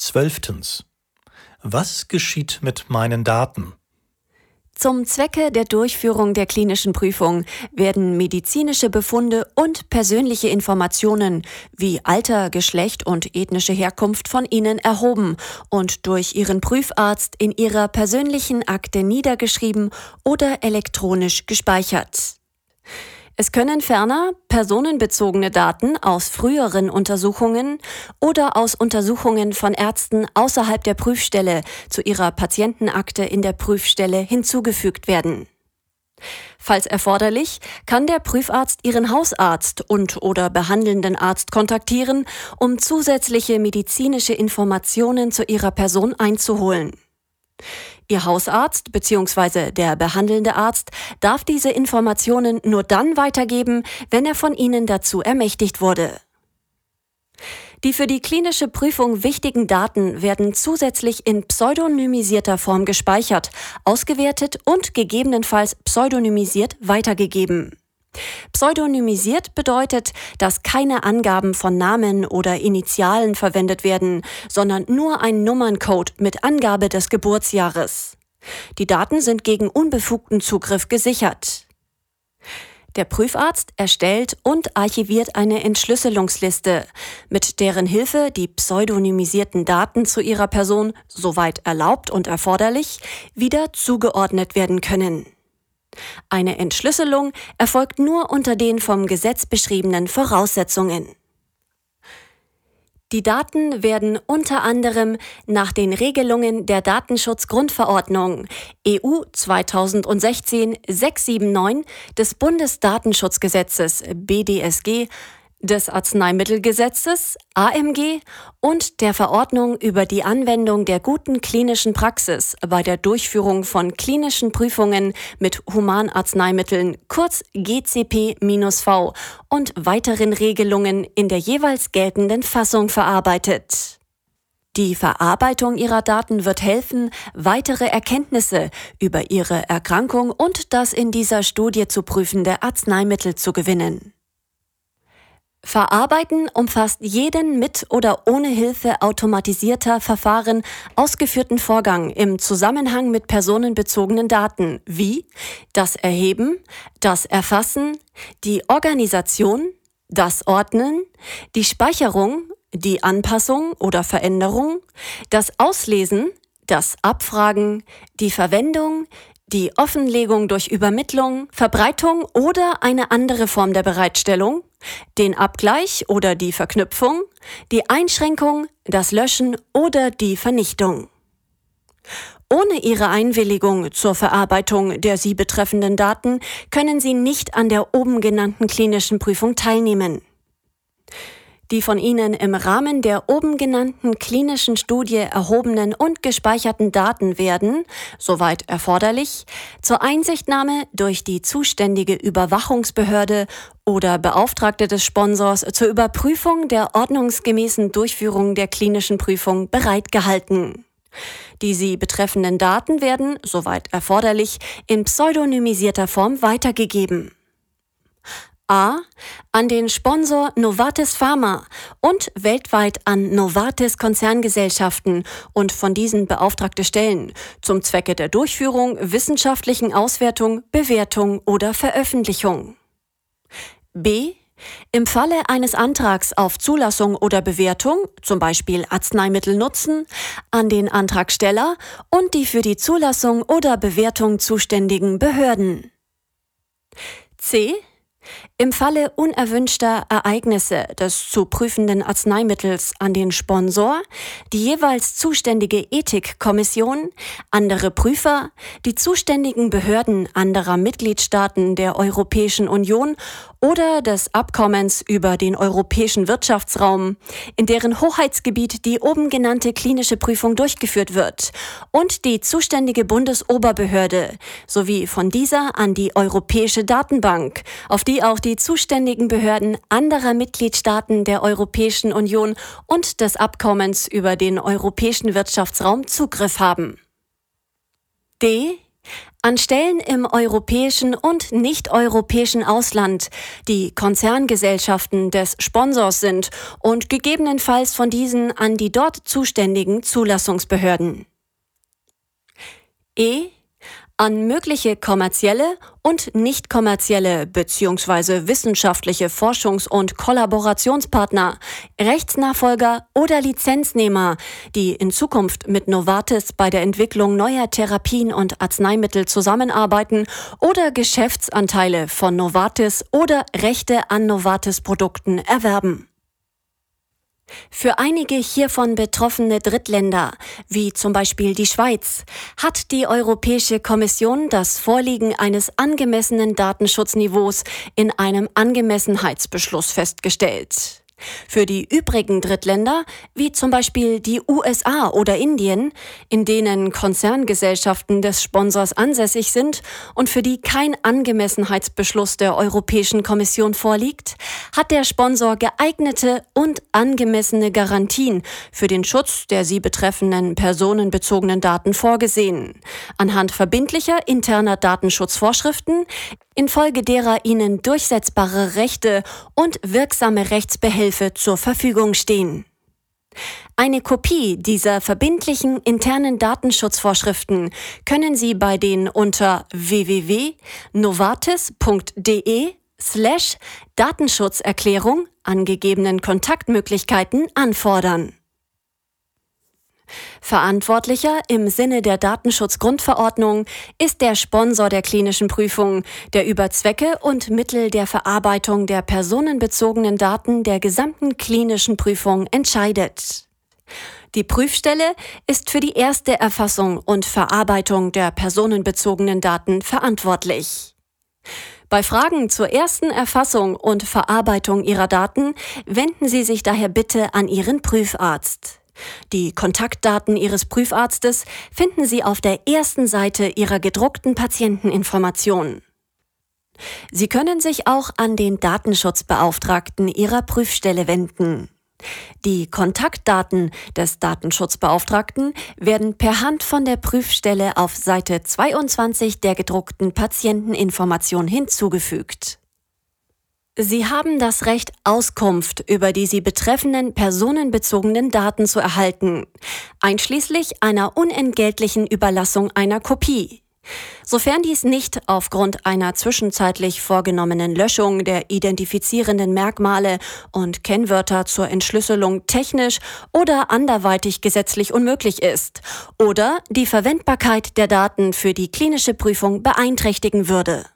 12. Was geschieht mit meinen Daten? Zum Zwecke der Durchführung der klinischen Prüfung werden medizinische Befunde und persönliche Informationen wie Alter, Geschlecht und ethnische Herkunft von Ihnen erhoben und durch Ihren Prüfarzt in Ihrer persönlichen Akte niedergeschrieben oder elektronisch gespeichert. Es können ferner personenbezogene Daten aus früheren Untersuchungen oder aus Untersuchungen von Ärzten außerhalb der Prüfstelle zu ihrer Patientenakte in der Prüfstelle hinzugefügt werden. Falls erforderlich, kann der Prüfarzt Ihren Hausarzt und/oder behandelnden Arzt kontaktieren, um zusätzliche medizinische Informationen zu Ihrer Person einzuholen. Ihr Hausarzt bzw. der behandelnde Arzt darf diese Informationen nur dann weitergeben, wenn er von Ihnen dazu ermächtigt wurde. Die für die klinische Prüfung wichtigen Daten werden zusätzlich in pseudonymisierter Form gespeichert, ausgewertet und gegebenenfalls pseudonymisiert weitergegeben. Pseudonymisiert bedeutet, dass keine Angaben von Namen oder Initialen verwendet werden, sondern nur ein Nummerncode mit Angabe des Geburtsjahres. Die Daten sind gegen unbefugten Zugriff gesichert. Der Prüfarzt erstellt und archiviert eine Entschlüsselungsliste, mit deren Hilfe die pseudonymisierten Daten zu Ihrer Person, soweit erlaubt und erforderlich, wieder zugeordnet werden können. Eine Entschlüsselung erfolgt nur unter den vom Gesetz beschriebenen Voraussetzungen. Die Daten werden unter anderem nach den Regelungen der Datenschutzgrundverordnung EU 2016-679 des Bundesdatenschutzgesetzes BDSG, des Arzneimittelgesetzes AMG und der Verordnung über die Anwendung der guten klinischen Praxis bei der Durchführung von klinischen Prüfungen mit Humanarzneimitteln, kurz GCP-V, und weiteren Regelungen in der jeweils geltenden Fassung verarbeitet. Die Verarbeitung Ihrer Daten wird helfen, weitere Erkenntnisse über Ihre Erkrankung und das in dieser Studie zu prüfende Arzneimittel zu gewinnen. Verarbeiten umfasst jeden mit oder ohne Hilfe automatisierter Verfahren ausgeführten Vorgang im Zusammenhang mit personenbezogenen Daten wie das Erheben, das Erfassen, die Organisation, das Ordnen, die Speicherung, die Anpassung oder Veränderung, das Auslesen, das Abfragen, die Verwendung, die Offenlegung durch Übermittlung, Verbreitung oder eine andere Form der Bereitstellung, den Abgleich oder die Verknüpfung, die Einschränkung, das Löschen oder die Vernichtung. Ohne Ihre Einwilligung zur Verarbeitung der Sie betreffenden Daten können Sie nicht an der oben genannten klinischen Prüfung teilnehmen. Die von Ihnen im Rahmen der oben genannten klinischen Studie erhobenen und gespeicherten Daten werden, soweit erforderlich, zur Einsichtnahme durch die zuständige Überwachungsbehörde oder Beauftragte des Sponsors zur Überprüfung der ordnungsgemäßen Durchführung der klinischen Prüfung bereitgehalten. Die Sie betreffenden Daten werden, soweit erforderlich, in pseudonymisierter Form weitergegeben. A. An den Sponsor Novartis Pharma und weltweit an Novartis Konzerngesellschaften und von diesen beauftragte Stellen zum Zwecke der Durchführung wissenschaftlichen Auswertung, Bewertung oder Veröffentlichung. B. Im Falle eines Antrags auf Zulassung oder Bewertung, zum Beispiel Arzneimittelnutzen, an den Antragsteller und die für die Zulassung oder Bewertung zuständigen Behörden. C. Im Falle unerwünschter Ereignisse des zu prüfenden Arzneimittels an den Sponsor, die jeweils zuständige Ethikkommission, andere Prüfer, die zuständigen Behörden anderer Mitgliedstaaten der Europäischen Union oder des Abkommens über den Europäischen Wirtschaftsraum, in deren Hoheitsgebiet die oben genannte klinische Prüfung durchgeführt wird, und die zuständige Bundesoberbehörde sowie von dieser an die Europäische Datenbank, auf die auch die zuständigen Behörden anderer Mitgliedstaaten der Europäischen Union und des Abkommens über den Europäischen Wirtschaftsraum Zugriff haben. D. An Stellen im europäischen und nicht-europäischen Ausland, die Konzerngesellschaften des Sponsors sind und gegebenenfalls von diesen an die dort zuständigen Zulassungsbehörden. An mögliche kommerzielle und nicht kommerzielle bzw. wissenschaftliche Forschungs- und Kollaborationspartner, Rechtsnachfolger oder Lizenznehmer, die in Zukunft mit Novartis bei der Entwicklung neuer Therapien und Arzneimittel zusammenarbeiten oder Geschäftsanteile von Novartis oder Rechte an Novartis-Produkten erwerben. Für einige hiervon betroffene Drittländer, wie zum Beispiel die Schweiz, hat die Europäische Kommission das Vorliegen eines angemessenen Datenschutzniveaus in einem Angemessenheitsbeschluss festgestellt. Für die übrigen Drittländer, wie zum Beispiel die USA oder Indien, in denen Konzerngesellschaften des Sponsors ansässig sind und für die kein Angemessenheitsbeschluss der Europäischen Kommission vorliegt, hat der Sponsor geeignete und angemessene Garantien für den Schutz der sie betreffenden personenbezogenen Daten vorgesehen, anhand verbindlicher interner Datenschutzvorschriften, infolge derer ihnen durchsetzbare Rechte und wirksame Rechtsbehelfe zur Verfügung stehen. Eine Kopie dieser verbindlichen internen Datenschutzvorschriften können Sie bei den unter www.novartis.de/Datenschutzerklärung angegebenen Kontaktmöglichkeiten anfordern. Verantwortlicher im Sinne der Datenschutzgrundverordnung ist der Sponsor der klinischen Prüfung, der über Zwecke und Mittel der Verarbeitung der personenbezogenen Daten der gesamten klinischen Prüfung entscheidet. Die Prüfstelle ist für die erste Erfassung und Verarbeitung der personenbezogenen Daten verantwortlich. Bei Fragen zur ersten Erfassung und Verarbeitung Ihrer Daten wenden Sie sich daher bitte an Ihren Prüfarzt. Die Kontaktdaten Ihres Prüfarztes finden Sie auf der ersten Seite Ihrer gedruckten Patienteninformation. Sie können sich auch an den Datenschutzbeauftragten Ihrer Prüfstelle wenden. Die Kontaktdaten des Datenschutzbeauftragten werden per Hand von der Prüfstelle auf Seite 22 der gedruckten Patienteninformation hinzugefügt. Sie haben das Recht, Auskunft über die Sie betreffenden personenbezogenen Daten zu erhalten, einschließlich einer unentgeltlichen Überlassung einer Kopie. Sofern dies nicht aufgrund einer zwischenzeitlich vorgenommenen Löschung der identifizierenden Merkmale und Kennwörter zur Entschlüsselung technisch oder anderweitig gesetzlich unmöglich ist oder die Verwendbarkeit der Daten für die klinische Prüfung beeinträchtigen würde.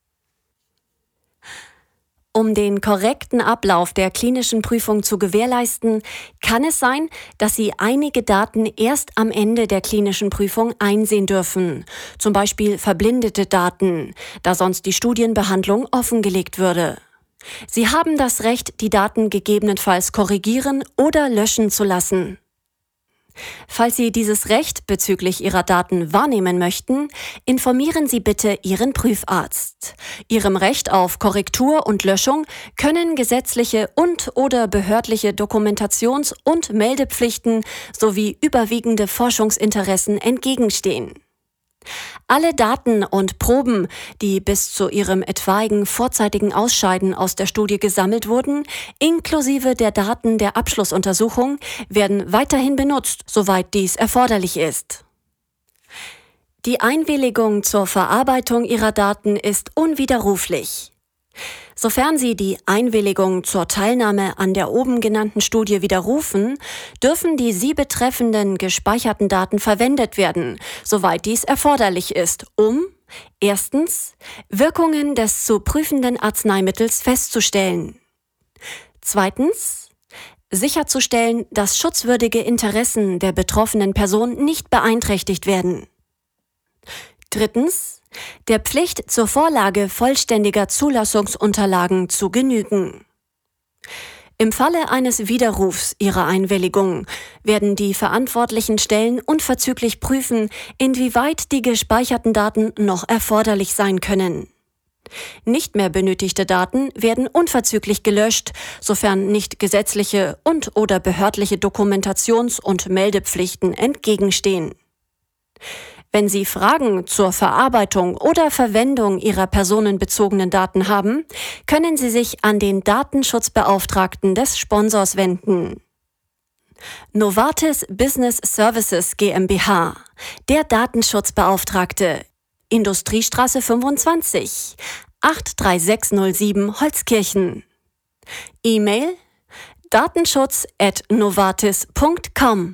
Um den korrekten Ablauf der klinischen Prüfung zu gewährleisten, kann es sein, dass Sie einige Daten erst am Ende der klinischen Prüfung einsehen dürfen, zum Beispiel verblindete Daten, da sonst die Studienbehandlung offengelegt würde. Sie haben das Recht, die Daten gegebenenfalls korrigieren oder löschen zu lassen. Falls Sie dieses Recht bezüglich Ihrer Daten wahrnehmen möchten, informieren Sie bitte Ihren Prüfarzt. Ihrem Recht auf Korrektur und Löschung können gesetzliche und/oder behördliche Dokumentations- und Meldepflichten sowie überwiegende Forschungsinteressen entgegenstehen. Alle Daten und Proben, die bis zu Ihrem etwaigen vorzeitigen Ausscheiden aus der Studie gesammelt wurden, inklusive der Daten der Abschlussuntersuchung, werden weiterhin benutzt, soweit dies erforderlich ist. Die Einwilligung zur Verarbeitung Ihrer Daten ist unwiderruflich. Sofern Sie die Einwilligung zur Teilnahme an der oben genannten Studie widerrufen, dürfen die Sie betreffenden gespeicherten Daten verwendet werden, soweit dies erforderlich ist, um erstens Wirkungen des zu prüfenden Arzneimittels festzustellen, zweitens sicherzustellen, dass schutzwürdige Interessen der betroffenen Person nicht beeinträchtigt werden, drittens der Pflicht zur Vorlage vollständiger Zulassungsunterlagen zu genügen. Im Falle eines Widerrufs Ihrer Einwilligung werden die verantwortlichen Stellen unverzüglich prüfen, inwieweit die gespeicherten Daten noch erforderlich sein können. Nicht mehr benötigte Daten werden unverzüglich gelöscht, sofern nicht gesetzliche und/oder behördliche Dokumentations- und Meldepflichten entgegenstehen. Wenn Sie Fragen zur Verarbeitung oder Verwendung Ihrer personenbezogenen Daten haben, können Sie sich an den Datenschutzbeauftragten des Sponsors wenden. Novartis Business Services GmbH, der Datenschutzbeauftragte, Industriestraße 25, 83607 Holzkirchen. E-Mail datenschutz@novartis.com.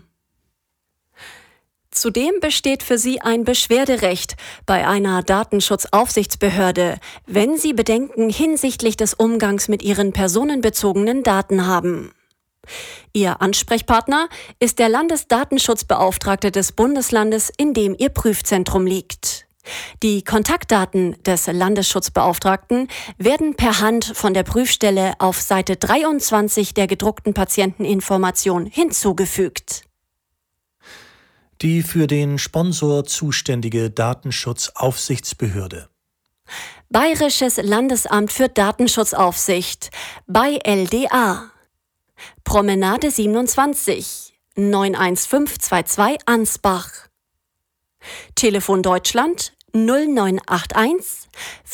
Zudem besteht für Sie ein Beschwerderecht bei einer Datenschutzaufsichtsbehörde, wenn Sie Bedenken hinsichtlich des Umgangs mit Ihren personenbezogenen Daten haben. Ihr Ansprechpartner ist der Landesdatenschutzbeauftragte des Bundeslandes, in dem Ihr Prüfzentrum liegt. Die Kontaktdaten des Landesschutzbeauftragten werden per Hand von der Prüfstelle auf Seite 23 der gedruckten Patienteninformation hinzugefügt. Die für den Sponsor zuständige Datenschutzaufsichtsbehörde. Bayerisches Landesamt für Datenschutzaufsicht, BayLDA. Promenade 27, 91522 Ansbach. Telefon Deutschland 0981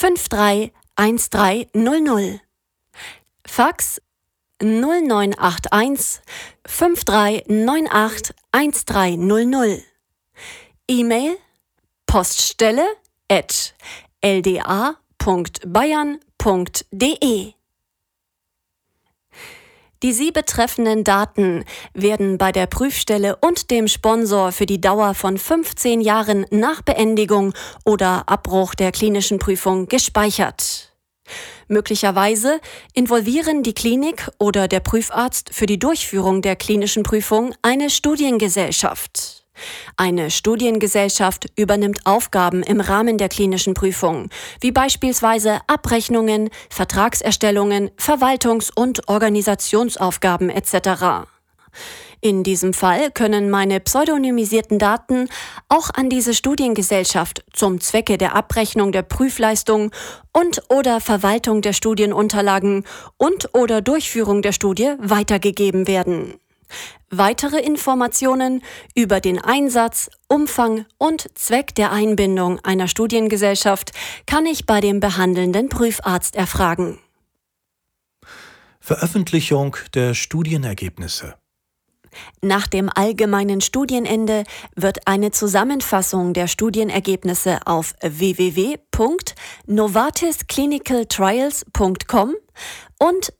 531300. Fax 0981 5398 1300. E-Mail poststelle@lda.bayern.de. Die Sie betreffenden Daten werden bei der Prüfstelle und dem Sponsor für die Dauer von 15 Jahren nach Beendigung oder Abbruch der klinischen Prüfung gespeichert. Möglicherweise involvieren die Klinik oder der Prüfarzt für die Durchführung der klinischen Prüfung eine Studiengesellschaft. Eine Studiengesellschaft übernimmt Aufgaben im Rahmen der klinischen Prüfung, wie beispielsweise Abrechnungen, Vertragserstellungen, Verwaltungs- und Organisationsaufgaben etc. In diesem Fall können meine pseudonymisierten Daten auch an diese Studiengesellschaft zum Zwecke der Abrechnung der Prüfleistung und/oder Verwaltung der Studienunterlagen und/oder Durchführung der Studie weitergegeben werden. Weitere Informationen über den Einsatz, Umfang und Zweck der Einbindung einer Studiengesellschaft kann ich bei dem behandelnden Prüfarzt erfragen. Veröffentlichung der Studienergebnisse. Nach dem allgemeinen Studienende wird eine Zusammenfassung der Studienergebnisse auf www.novartisclinicaltrials.com und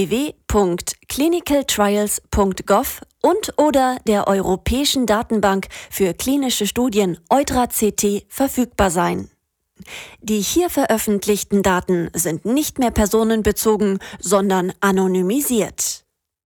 www.clinicaltrials.gov und/oder der Europäischen Datenbank für klinische Studien EudraCT verfügbar sein. Die hier veröffentlichten Daten sind nicht mehr personenbezogen, sondern anonymisiert.